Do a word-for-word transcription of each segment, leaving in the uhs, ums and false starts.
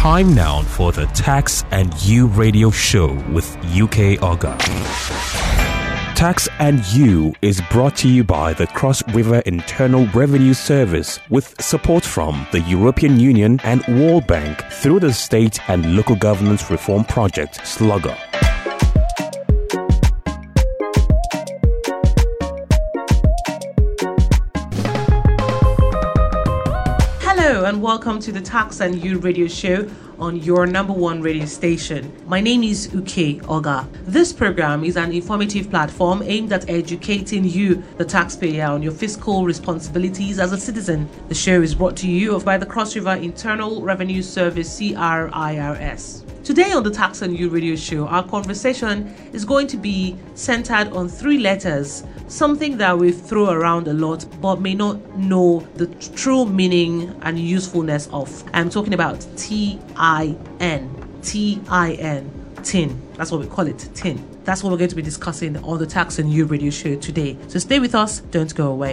Time now for the Tax and You radio show with U K Oga. Tax and You is brought to you by the Cross River Internal Revenue Service with support from the European Union and World Bank through the State and Local Governance Reform Project, SLUGGER. Hello and welcome to the Tax and You radio show on your number one radio station. My name is Uke Oga. This program is an informative platform aimed at educating you, the taxpayer, on your fiscal responsibilities as a citizen. The show is brought to you by the Cross River Internal Revenue Service, C R I R S. Today on the Tax and You radio show, our conversation is going to be centered on three letters, something that we throw around a lot but may not know the true meaning and usefulness of. I'm talking about T I N. T I N. Tin. That's what we call it, tin. That's what we're going to be discussing on the Tax and You radio show today. So stay with us, don't go away.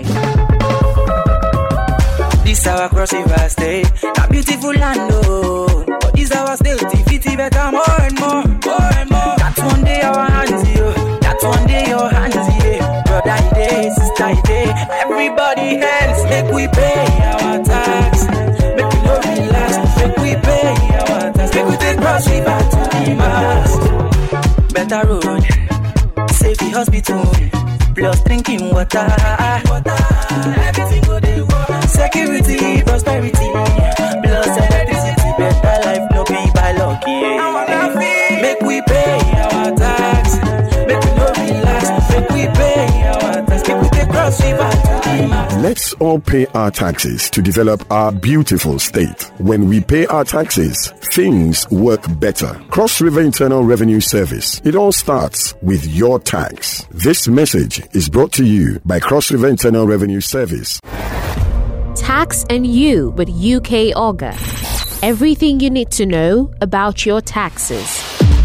This our Cross River State, a beautiful land, oh. But this our state, if it better more and more, more and more. That's one day our hands here, that's one day your hands here. Brother day, sister day, everybody hands. Make we pay our tax, make we no relax. Make we pay our tax, make we take Cross River to the mast. Better road, safety hospital, plus drinking water. Everything go dey work. Security, prosperity, plus electricity. Better life no be by luck, yeah. Make we pay our tax, make we no relax. Make we pay our tax, make we take Cross River to the mast. Let's all pay our taxes to develop our beautiful state. When we pay our taxes, things work better. Cross River Internal Revenue Service. It all starts with your tax. This message is brought to you by Cross River Internal Revenue Service. Tax and You with U K Oga. Everything you need to know about your taxes.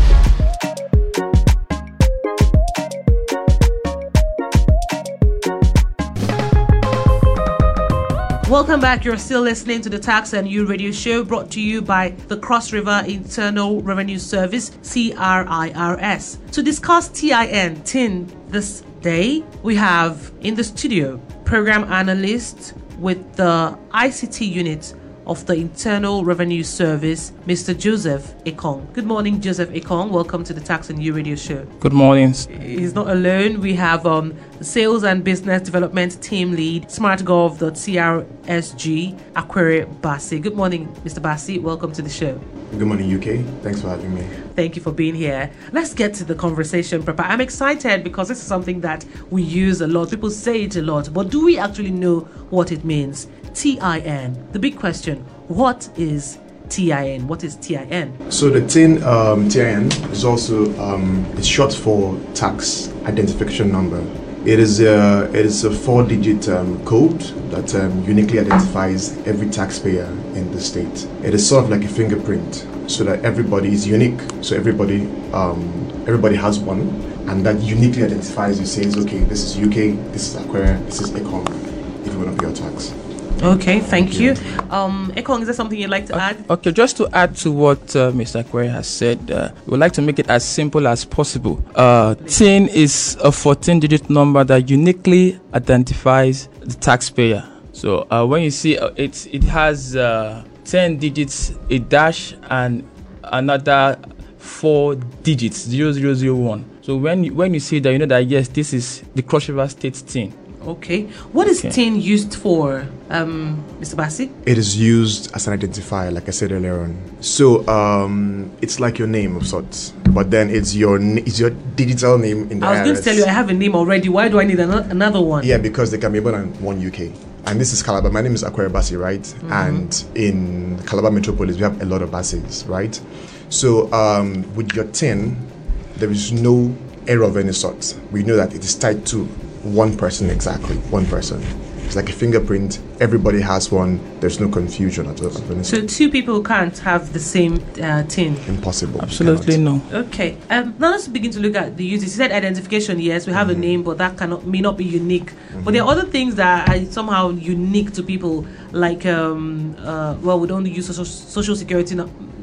Welcome back. You're still listening to the Tax and You radio show brought to you by the Cross River Internal Revenue Service, C R I R S. To discuss T I N, tin, this day, we have in the studio program analyst with the I C T unit of the Internal Revenue Service, Mister Joseph Ekong. Good morning, Joseph Ekong. Welcome to the Tax and You radio show. Good morning. He's not alone. We have um, the Sales and Business Development Team Lead, smartgov dot c r s g, Akwere Bassi. Good morning, Mister Bassi. Welcome to the show. Good morning, U K. Thanks for having me. Thank you for being here. Let's get to the conversation, Papa. I'm excited because this is something that we use a lot. People say it a lot, but do we actually know what it means? T I N. The big question, what is T I N? What is T I N? So the tin um, T I N is also um, it's short for tax identification number. It is a it is a four-digit um, code that um, uniquely identifies every taxpayer in the state. It is sort of like a fingerprint, so that everybody is unique. So everybody um, everybody has one, and that uniquely identifies you. Says, okay, this is U K, this is Akwere, this is Ekong. If you want to pay your tax. Okay, thank you. Um, Ekong, is there something you'd like to add? Okay, just to add to what uh, Mister Akwere has said, uh, we would like to make it as simple as possible. Uh, tin is a fourteen-digit number that uniquely identifies the taxpayer. So uh, when you see uh, it, it has uh, ten digits, a dash, and another four digits, zero zero zero one. So when you, when you see that, you know that yes, this is the Cross River State tin. Okay. What is Okay. tin used for, um, Mister Bassi? It is used as an identifier, like I said earlier on. So um, it's like your name of sorts, but then it's your n- it's your digital name in the I was I R S. going to tell you I have a name already. Why do I need an- another one? Yeah, because there can be more than one U K. And this is Calabar. My name is Akwere Bassi, right? Mm-hmm. And in Calabar Metropolis, we have a lot of Bassis, right? So um, with your tin, there is no error of any sort. We know that it is tied to one person exactly, one person. It's like a fingerprint. Everybody has one. There's no confusion at all. So two people can't have the same uh, tin? Impossible. Absolutely no. Okay. Um, now let's begin to look at the uses. You said identification. Yes, we have mm-hmm. a name, but that cannot may not be unique. Mm-hmm. But there are other things that are somehow unique to people, like um, uh, well, we don't use social, social security no-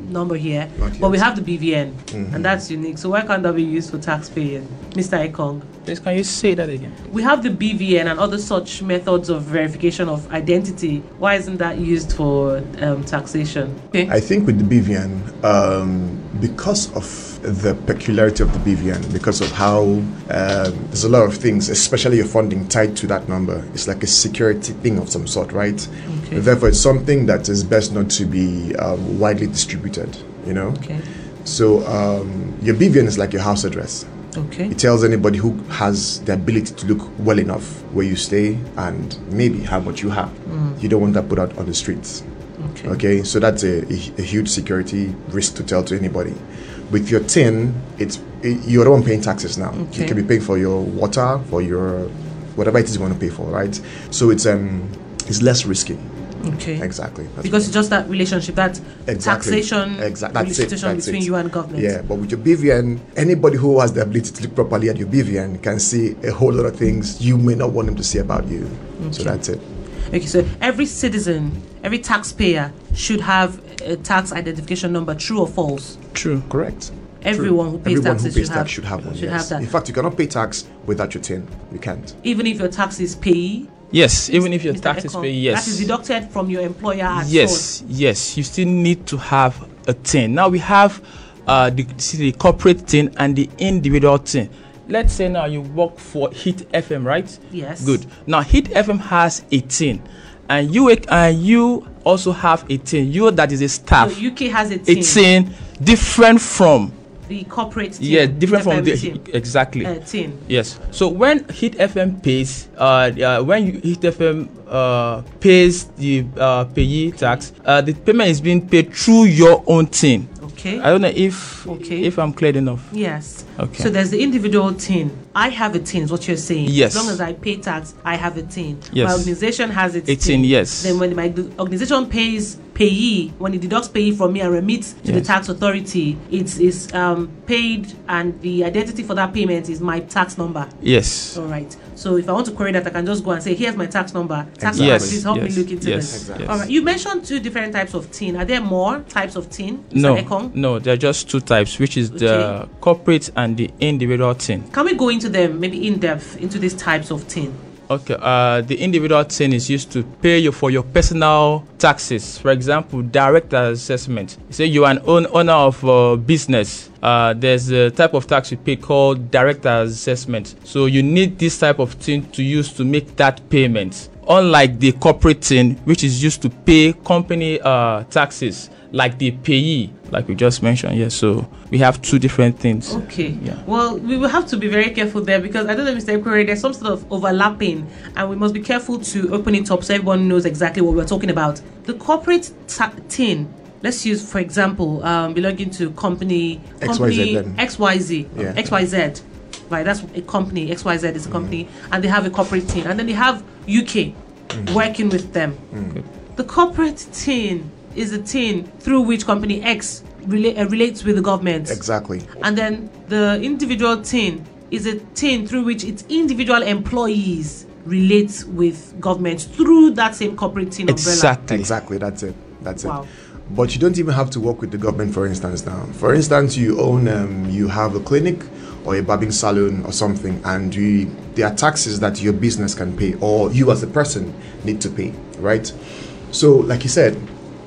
number here, Not yet. but we have the B V N, Mhm. and that's unique. So why can't that be used for tax paying, Mister Ekong? Please, can you say that again? We have the B V N and other such methods of verification of identity. Why isn't that used for um, taxation? Okay. I think with the B V N, um, because of the peculiarity of the B V N, because of how um, there's a lot of things, especially your funding tied to that number. It's like a security thing of some sort, right? Okay. Therefore, it's something that is best not to be um, widely distributed, you know? Okay. So um, your B V N is like your house address. Okay. It tells anybody who has the ability to look well enough where you stay and maybe how much you have. Mm. You don't want that put out on the streets. Okay. Okay, so that's a, a, a huge security risk to tell to anybody. With your T I N, it's it, you're the one paying taxes now. Okay. You can be paying for your water, for your whatever it is you want to pay for, right? So it's um it's less risky. Okay. Exactly. That's Because right. it's just that relationship, that Exactly. taxation Exact- that's it, relationship that's between it. you and government. Yeah, but with your B V N, anybody who has the ability to look properly at your B V N can see a whole lot of things you may not want them to see about you. So Okay. that's it. Okay, so every citizen, every taxpayer should have a tax identification number, true or false? True. Correct. Everyone who pays Everyone taxes who pays should, tax have, should have one. should yes. have In that. fact, you cannot pay tax without your T I N. You can't. Even if your tax is payee, Yes, even if your Mister tax is Ekong, paid, yes. that is deducted from your employer at Yes, source. yes, you still need to have a T I N. Now we have uh, the, see, the corporate T I N and the individual T I N. Let's say now you work for Hit F M, right? Yes. Good. Now Hit F M has a T I N, and you and you also have a T I N. You that is a staff. So U K has a a T I N, T I N different from the corporate T I N. yeah different from F M the T I N. exactly. Uh, T I N. Yes. So when Hit F M pays, uh, uh when you Hit F M uh pays the uh payee tax, uh the payment is being paid through your own T I N. Okay. I don't know if Okay. if I'm clear enough. Yes. Okay. So there's the individual T I N. I have a T I N, is what you're saying. Yes. As long as I pay tax, I have a T I N. Yes. My organization has its A T I N, yes. Then when my d- organization pays payee, when it deducts payee from me and remits to the Yes. tax authority, it's is um paid, and the identity for that payment is my tax number. Yes. All right. So if I want to query that, I can just go and say, here's my tax number. Tax Exactly. number, Yes, please help yes, me look into yes, this. Exactly. All right. You mentioned two different types of T I N. Are there more types of T I N? Mister No, Ekong? no, there are just two types, which is the Okay. corporate and the individual T I N. Can we go into them, maybe in depth, into these types of T I N? Okay, uh, the individual T I N is used to pay you for your personal taxes. For example, director assessment. Say you are an own, owner of a business. Uh, there's a type of tax you pay called director assessment. So you need this type of T I N to use to make that payment. Unlike the corporate T I N, which is used to pay company uh, taxes, like the payee, like we just mentioned. Yes, so we have two different things. Okay. Yeah. Well, we will have to be very careful there, because I don't know, Mister Ekwere, there's some sort of overlapping, and we must be careful to open it up so everyone knows exactly what we're talking about. The corporate ta- T I N, let's use, for example, um, belonging to company, X Y Z company then. X Y Z, Yeah. X Y Z. Right, that's a company. X Y Z is a company, and they have a corporate T I N, and then they have U K working with them. The corporate T I N is a T I N through which company X rela- uh, relates with the government. Exactly. And then the individual T I N is a T I N through which its individual employees relate with government through that same corporate T I N umbrella. Exactly. Exactly. That's it. That's Wow. it. But you don't even have to work with the government, for instance. Now, for instance, you own, um, you have a clinic or a barbing salon or something, and you, there are taxes that your business can pay, or you as a person need to pay, right? So, like you said,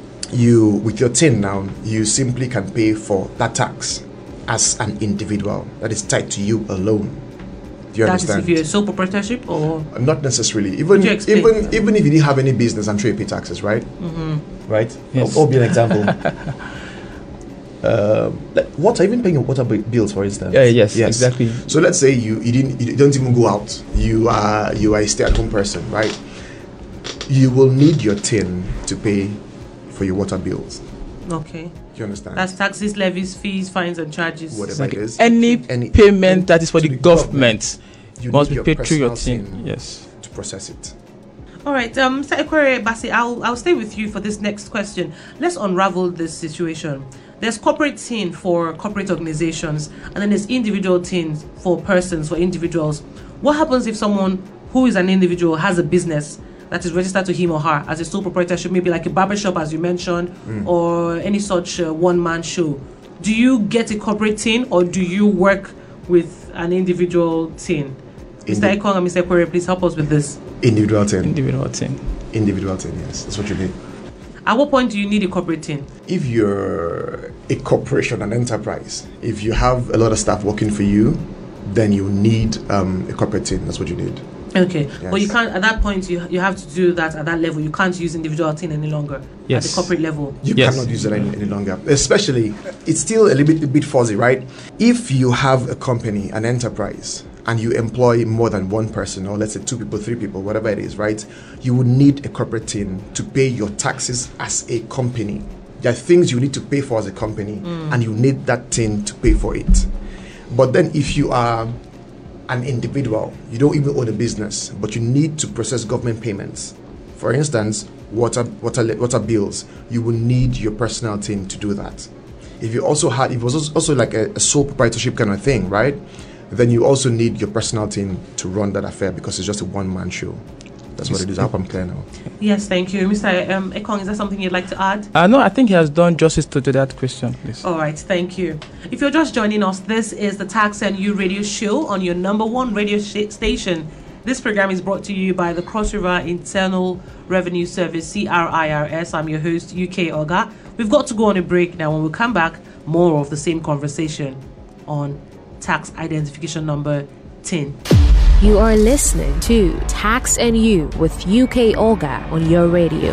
you with your T I N now, you simply can pay for that tax as an individual that is tied to you alone. Do you That is understand? if you're a sole proprietorship, or Not necessarily. Even Could you explain? even even if you didn't have any business, I'm sure you pay taxes, right? Mm-hmm. Right. Yes. I'll, I'll be an example. um, like water, even paying your water bi- bills, for instance. Yeah, yes, exactly. So let's say you you didn't you don't even go out. You are you are a stay-at-home person, right? You will need your T I N to pay for your water bills. okay, Do you understand? that's taxes, levies, fees, fines, and charges. Whatever it is. Any, Any- payment that is for to the, the government, You must need be your paid through your personal T I N. T I N Yes. to process it. All right, um, Mister Ekwere Basi, I'll I'll stay with you for this next question. Let's unravel this situation. There's corporate T I N for corporate organizations, and then there's individual T I N for persons, for individuals. What happens if someone who is an individual has a business that is registered to him or her as a sole proprietorship, maybe like a barbershop, as you mentioned, mm. or any such uh, one-man show, do you get a corporate team or do you work with an individual team? Indi- Mister Ekong and Mister Ekwere, please help us with this. Individual team. Individual team. Individual team, yes. That's what you need. At what point do you need a corporate team? If you're a corporation, an enterprise, if you have a lot of staff working for you, then you need um, a corporate team. That's what you need. Okay, yes. But you can't, at that point, you you have to do that at that level. You can't use individual team any longer. Yes. At the corporate level. You yes. cannot use it any, any longer. Especially, it's still a little bit, a bit fuzzy, right? If you have a company, an enterprise, and you employ more than one person, or let's say two people, three people, whatever it is, right? You would need a corporate team to pay your taxes as a company. There are things you need to pay for as a company, mm. and you need that team to pay for it. But then if you are an individual, you don't even own a business, but you need to process government payments. For instance, water, water, water bills, you will need your personal team to do that. If you also had, if it was also like a, a sole proprietorship kind of thing, right? Then you also need your personal team to run that affair because it's just a one-man show. That's what it is. I hope I'm clear now. Yes, thank you. Mister Um, Ekong, is there something you'd like to add? Uh, no, I think he has done justice to, to that question, please. All right, thank you. If you're just joining us, this is the Tax and You radio show on your number one radio sh- station. This program is brought to you by the Cross River Internal Revenue Service, C R I R S. I'm your host, U K Oga. We've got to go on a break now. When we come back, more of the same conversation on tax identification number ten. You are listening to Tax and You with U K Olga on your radio.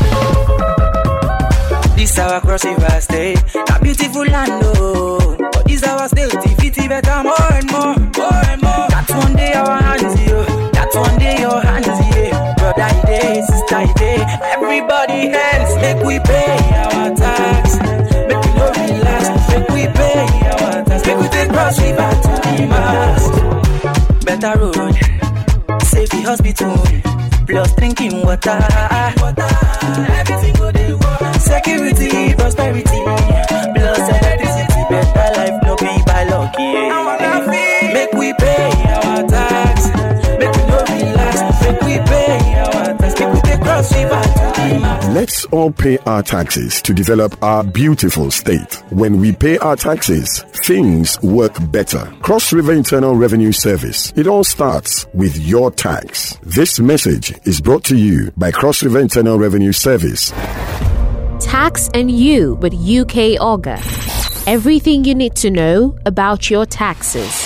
This our Cross River State, a beautiful land, oh. But this our state, if it better more and more, more and more. That's one day our hands here, that's one day your hands here. Brother day, sister day, everybody hands. Make we pay our tax, make we no relax. Make we pay our tax, make we take Cross River to the mass. Better road, safety hospital, plus drinking water, water. Everything go dey work. Security, prosperity, plus electricity. Better life no be by luck, yeah. Make we pay our tax, make we no relax. Make we pay our tax, make we take Cross River to the mass. Let's all pay our taxes to develop our beautiful state. When we pay our taxes, things work better. Cross River Internal Revenue Service. It all starts with your tax. This message is brought to you by Cross River Internal Revenue Service. Tax and You with U K Olga. Everything you need to know about your taxes.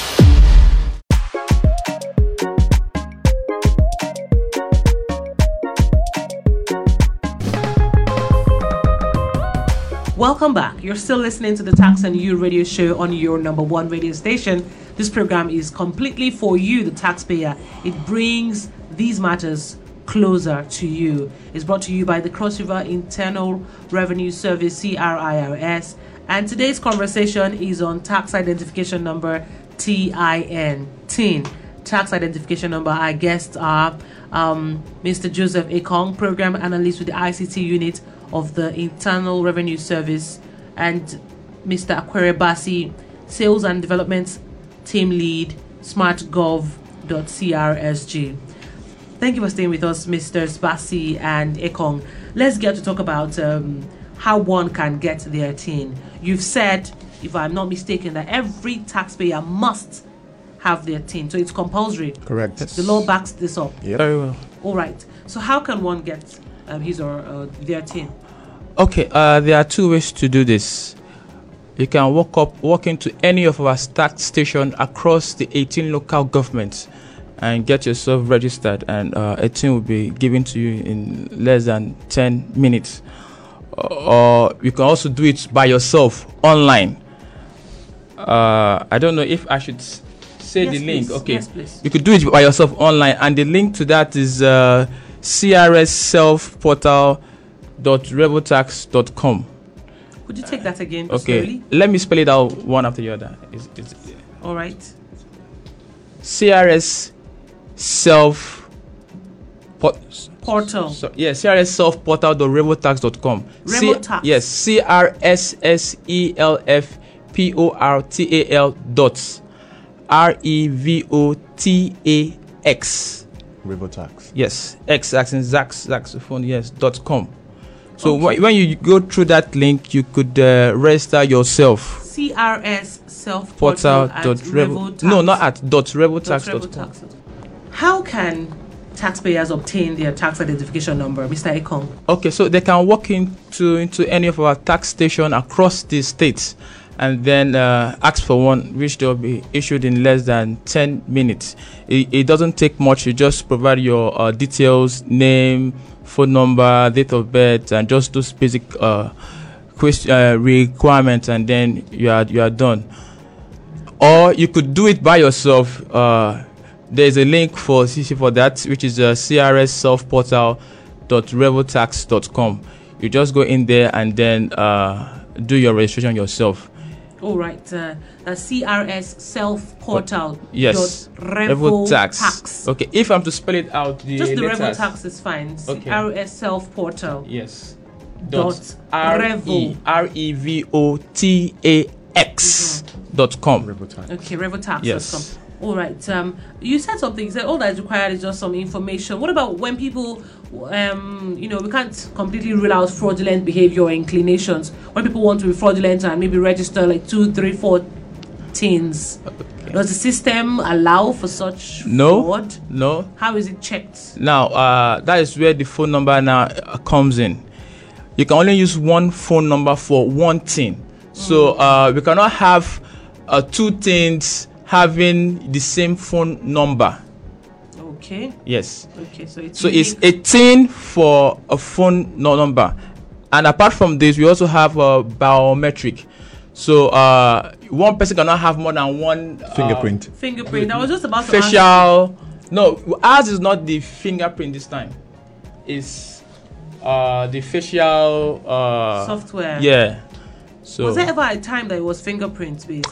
Welcome back. You're still listening to the Tax and You radio show on your number one radio station. This program is completely for you, the taxpayer. It brings these matters closer to you. It's brought to you by the Cross River Internal Revenue Service, C R I R S. And today's conversation is on tax identification number T I N, T I N. Tax identification number. Our guests are um, Mister Joseph Ekong, Program Analyst with the I C T unit of the Internal Revenue Service, and Mister Ekwere Bassey, Sales and Development Team Lead, smartgov dot c r s g. Thank you for staying with us, Misters Bassey and Ekong. Let's get to talk about um, how one can get their T I N. You've said, if I'm not mistaken, that every taxpayer must have their T I N, so it's compulsory. Correct. The law backs this up. Yep. Very well. All right. So how can one get um, his or uh, their T I N? Okay, uh, there are two ways to do this. You can walk up, walk into any of our tax stations across the eighteen local governments and get yourself registered, and uh, a T I N will be given to you in less than ten minutes. Or you can also do it by yourself online. Uh, I don't know if I should s- say Yes, the link. please. Okay, Yes, please. you could do it by yourself online, and the link to that is uh, c r s self portal dot revotax dot com. Could you take that again? Okay, Slowly? let me spell it out one after the other. It's, it's All right. C R S self port, Portal. so, yeah, C R S self portal dot revotax dot com. Revotax. Yes, C R S S E L F P O R T A L dot R E V O T A X Revotax. Yes, X as in Zax, saxophone, yes, dot com. So Okay. wh- when you go through that link, you could uh, register yourself. C R S self Portal portal at dot revo. Revotax. No, not at dot revotax Dot dot com. Revotax. How can taxpayers obtain their tax identification number, Mister Ekong? Okay, so they can walk into into any of our tax station across the states, and then uh, ask for one, which they'll be issued in less than ten minutes. It, it doesn't take much. You just provide your uh, details, name, phone number, date of birth, and just those basic uh, quest- uh, requirements, and then you are you are done. Or you could do it by yourself. Uh, there's a link for C C for that, which is uh, C R S self portal dot revotax dot com. You just go in there and then uh, do your registration yourself. All right, uh, that's C R S self portal. Yes, Revotax. Okay, if I'm to spell it out, the Just the letters. Revotax is fine. Okay. C R S self portal. Yes. Dot Dot R E Revo. R E V O T A X dot com. Revotax. Okay, Revotax. Yes. All right. Um, you said something. You said all that is required is just some information. What about when people, um, you know, we can't completely rule out fraudulent behavior or inclinations. When people want to be fraudulent and maybe register like two, three, four teens, does the system allow for such No. fraud? No. How is it checked? Now, uh, that is where the phone number now uh, comes in. You can only use one phone number for one thing. So uh, we cannot have uh, two things having the same phone number. Okay. Yes. Okay. So it's So it's unique. eighteen for a phone no number. And apart from this, we also have a biometric. So uh, one person cannot have more than one uh, Fingerprint. fingerprint. I was just about to ask. facial. No, ours is not the fingerprint this time. It's uh, the facial uh, Software. Yeah. So Was there ever a time that it was fingerprint based?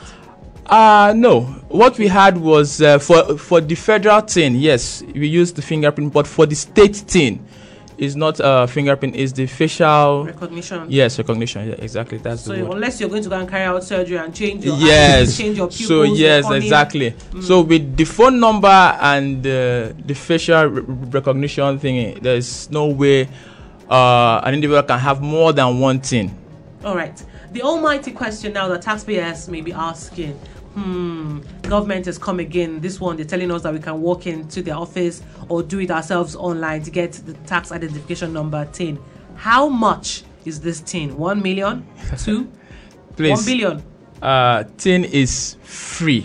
uh no. What we had was uh, for for the federal thing. Yes, we used the fingerprint, but for the state thing, it's not uh fingerprint. It's the facial. Recognition. Yes, recognition. Yeah, exactly. That's So the word. unless you're going to go and carry out surgery and change your eyes, Yes. change your pupils, So your yes, cornea. exactly. So with the phone number and uh, the facial re- recognition thing, there's no way uh, an individual can have more than one thing. All right. The almighty question now that taxpayers may be asking. Hmm. Government has come again. This one, they're telling us that we can walk into their office or do it ourselves online to get the tax identification number T I N. How much is this T I N? One million? Two? Please. One billion? Uh, T I N is free,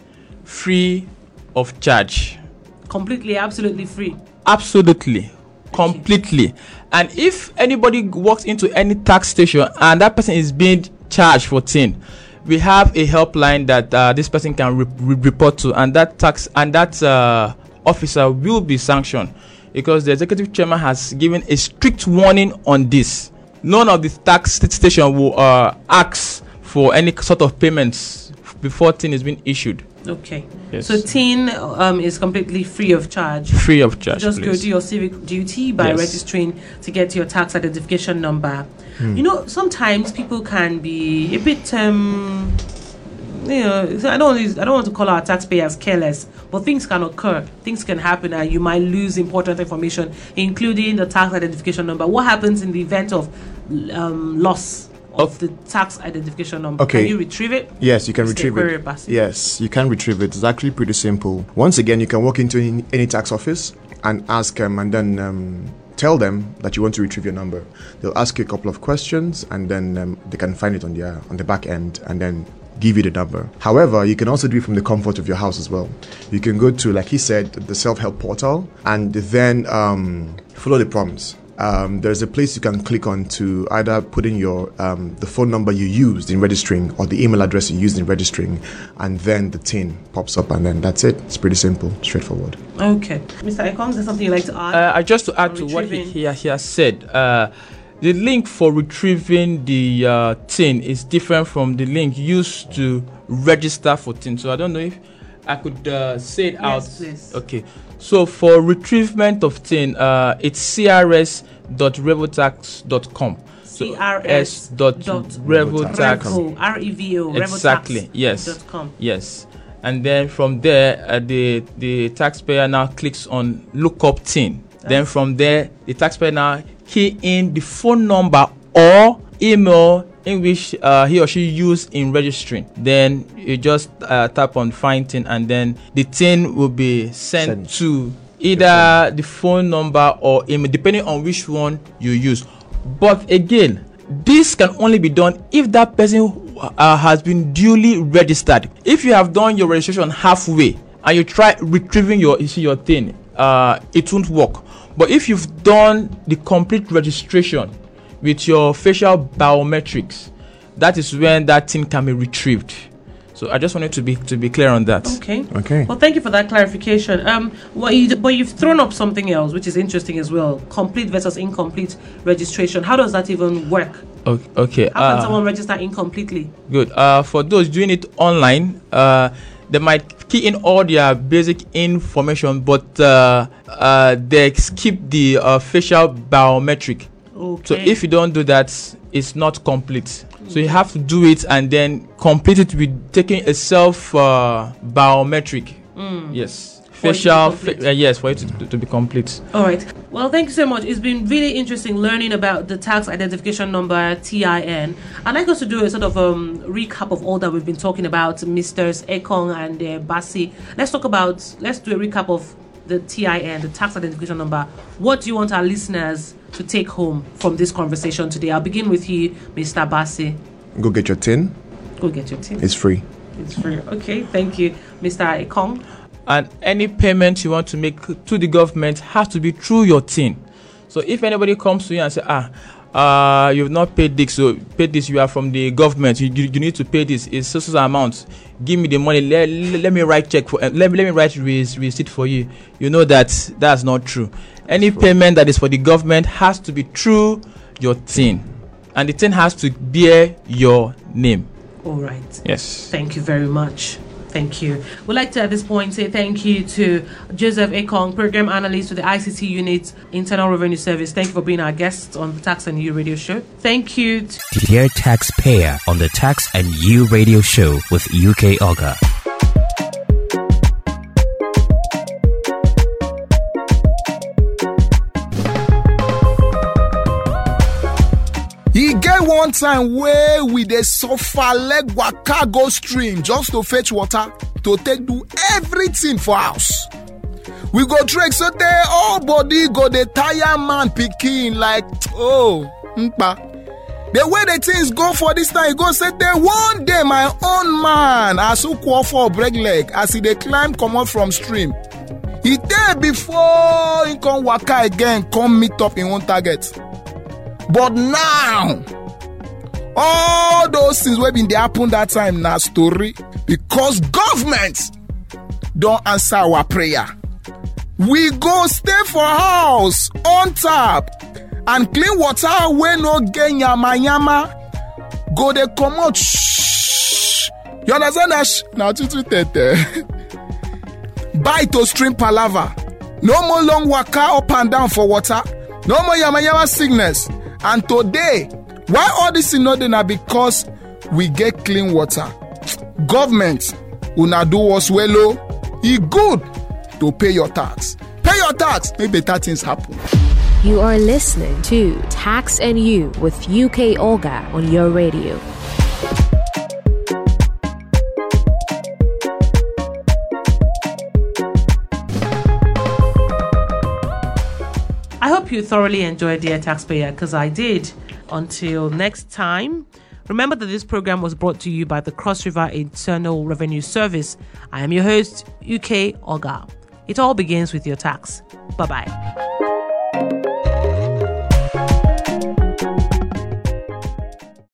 free of charge. Completely, absolutely free. Absolutely, completely. And if anybody walks into any tax station and that person is being charged for T I N, we have a helpline that uh, this person can re- re- report to, and that tax and that uh, officer will be sanctioned because the executive chairman has given a strict warning on this. None of the tax station will uh, ask for any sort of payments before T I N is being issued. Okay. Yes. So T I N um, is completely free of charge. Free of charge. Just go please. do your civic duty by Yes. registering to get your tax identification number. You know, sometimes people can be a bit, um, you know, I don't, want to- I don't want to call our taxpayers careless, but things can occur. Things can happen, and you might lose important information, including the tax identification number. What happens in the event of um, loss of the tax identification number? Okay. Can you retrieve it? Yes, you can Mister retrieve Query it. Bassey. Yes, you can retrieve it. It's actually pretty simple. Once again, you can walk into any, any tax office and ask them, and then um, tell them that you want to retrieve your number. They'll ask you a couple of questions, and then um, they can find it on their on the back end, and then give you the number. However, you can also do it from the comfort of your house as well. You can go to, like he said, the self-help portal, and then um, follow the prompts. Um, there's a place you can click on to either put in your um, the phone number you used in registering or the email address you used in registering, and then the T I N pops up, and then that's it. It's pretty simple, straightforward. Okay. Mister Ekong, is there something you'd like to add? Uh, I just to add on to what he, retrieving? he, he has said, uh, the link for retrieving the uh, T I N is different from the link used to register for T I N. So I don't know if I could uh, say it Yes, out. please. Okay. So for retrievement of T I N, uh, it's c r s dot revotax dot com. C R S dot dot revotax. Revo, R E V O, Exactly. Revotax Yes. dot com. Yes. and then from there, uh, the the taxpayer now clicks on lookup T I N. That's then from there, the taxpayer now key in the phone number or email in which uh, he or she used in registering. Then you just uh, tap on find T I N, and then the T I N will be sent, sent. to either the phone number or email, depending on which one you use. But again, this can only be done if that person uh, has been duly registered. If you have done your registration halfway and you try retrieving your your thing, uh, it won't work. But if you've done the complete registration with your facial biometrics, that is when that thing can be retrieved. So I just wanted to be to be clear on that. Okay. Okay. Well, thank you for that clarification. Um, well, you, but you've thrown up something else, which is interesting as well: complete versus incomplete registration. How does that even work? Okay. okay. How can uh, someone register incompletely? Good. Uh, for those doing it online, uh, they might key in all their basic information, but uh, uh, they skip the uh, facial biometric. Okay. So if you don't do that, it's not complete. So you have to do it and then complete it with taking a self uh, biometric. Mm. Yes. Facial. Fa- uh, yes, for it to, to, to be complete. All right. Well, thank you so much. It's been really interesting learning about the tax identification number T I N. I'd like us to do a sort of um, recap of all that we've been talking about, Misters Ekong and uh, Bassey. Let's talk about. Let's do a recap of the T I N, the tax identification number. What do you want our listeners to take home from this conversation today? I'll begin with you, Mister Bassey. Go get your T I N. Go get your T I N. It's free. It's free. Okay, thank you, Mister Ekong. And any payment you want to make to the government has to be through your T I N. So if anybody comes to you and say, ah, uh, you've not paid this, so paid this, you are from the government, you, you, you need to pay this, it's such an amount, give me the money, let, let, let me write check for, uh, let, let me write receipt for you. You know that that's not true. Any that's payment true. That is for the government has to be through your T I N, and the T I N has to bear your name. All right. Yes. Thank you very much. Thank you. We'd like to at this point say thank you to Joseph Ekong, Program Analyst to the I C T Unit, Internal Revenue Service. Thank you for being our guest on the Tax and You Radio Show. Thank you to Dear Taxpayer on the Tax and You Radio Show with U K Oga. E get one time where we dey suffer leg waka go stream just to fetch water to take do everything for house. We go trek so there all body go dey tire man pikin like oh mpa. The way the things go for this time, e go say there one day my own man as who call for break leg as he dey climb comot from stream. E dey before he come waka again come meet up in one target. But now, all those things wey been dey happen that time na story because government don't answer our prayer. We go stay for house on tap and clean water wey no get yama yama. Go dey comot shh. You understand that? Shh? Na tutu tete. Buy to stream palava. No more long waka up and down for water. No more yama yama sickness. And today, why all this is not done? Because we get clean water. Government, una do us well, oh. E good to pay your tax. Pay your tax, make better things happen. You are listening to Tax and You with U K Olga on your radio. I hope you thoroughly enjoyed Dear Taxpayer, because I did. Until next time, remember that this program was brought to you by the Cross River Internal Revenue Service. I am your host, U K Oga. It all begins with your tax. Bye-bye.